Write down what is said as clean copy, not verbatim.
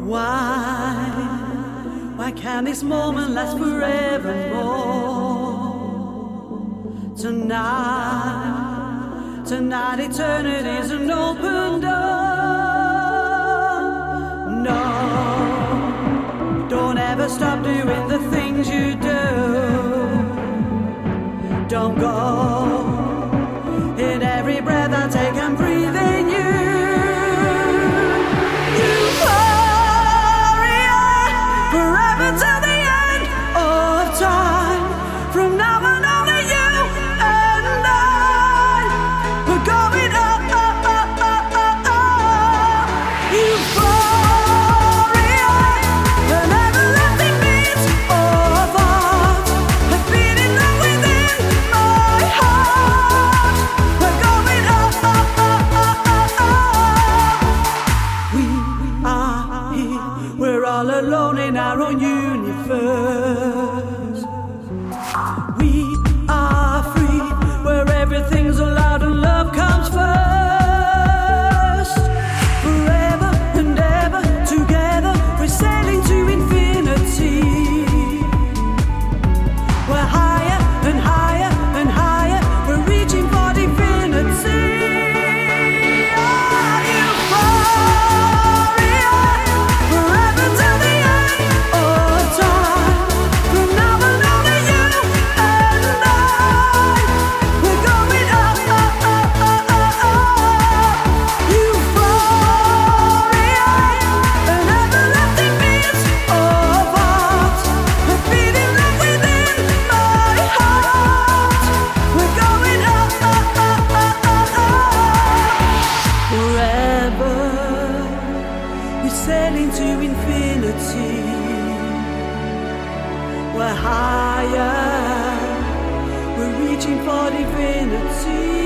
Why? Why can't this moment last forevermore? Tonight eternity's an open door. No, don't ever stop doing the things you do. Don't go. In every breath I take, I'm breathing you. Euphoria, forever till the end of time. From now on, only you and I. We're going up, up, up, up, up, up. Euphoria, an everlasting beat of heart. A beating love within my heart. We're going up, up, up, up, up, up. We are here. We're all alone in our own universe. We are free, where everything's allowed and love comes first. Forever and ever together, we're sailing to infinity. We're higher and higher and higher, we're reaching for divinity. Euphoria, forever till the end of time. From now on, only you and I. We're going up, up, up, up, up, up. Euphoria, an everlasting beat of heart. A beating love within my heart. We're going up, up, up, up, up, up. Forever, we're sailing to infinity. We're higher, we're reaching for divinity.